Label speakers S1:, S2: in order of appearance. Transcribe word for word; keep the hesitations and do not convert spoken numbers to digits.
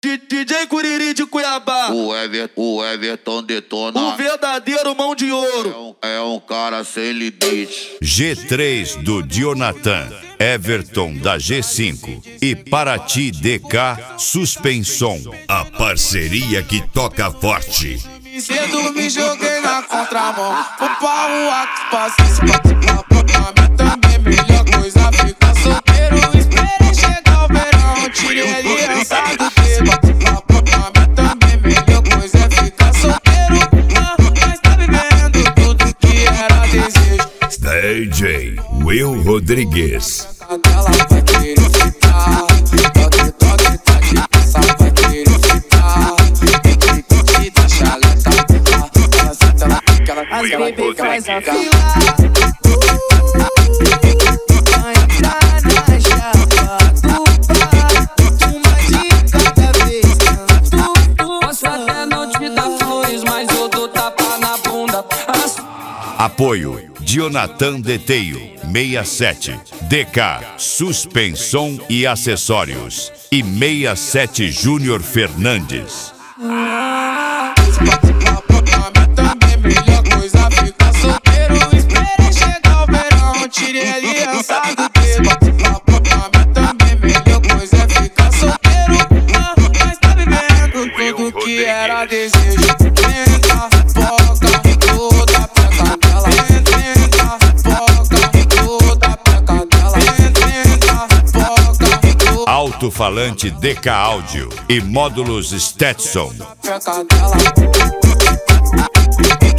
S1: D J Curiri de Cuiabá.
S2: O, Ever, o Everton detona.
S1: O verdadeiro mão de ouro.
S2: É um, é um cara sem limite.
S3: G três do Dionatan, Everton da G cinco e Paraty D K Suspensão. A parceria que toca forte.
S4: Cedo me joguei na contramão. O pau ato passa pra mim também. Melhor coisa ficar solteiro. Esperei chegar o verão. Tirei aliança do dedo. Pra mim também. Melhor coisa é ficar solteiro. Mas tá vivendo tudo que era desejo.
S3: D J Will Rodrigues.
S4: Ela vai querer ficar. Toque, toque, tá de passa, vai querer ficar. Pique, da chaleca. Ela senta, ela fica, ela
S5: As bebê faz a
S4: fica.
S5: fila. Vai entrar na chapa dupla. Uma de cada vez.
S6: Posso até não te dar flores, mas eu dou tapa na bunda.
S3: Apoio Dionatan Deteio sessenta e sete, D K Suspensão e Acessórios e sessenta e sete Júnior Fernandes.
S4: Também melhor coisa ficar solteiro. Esperei chegar o verão. Tirei a aliança do dedo. Também melhor coisa é ficar solteiro. Mas tá vivendo tudo que era desejo. Tenta, foca, toda peca dela. Tenta, foca, toda peca dela. Tenta, foca, toda
S3: Alto-falante D K Áudio e módulos Stetson.
S4: peca dela.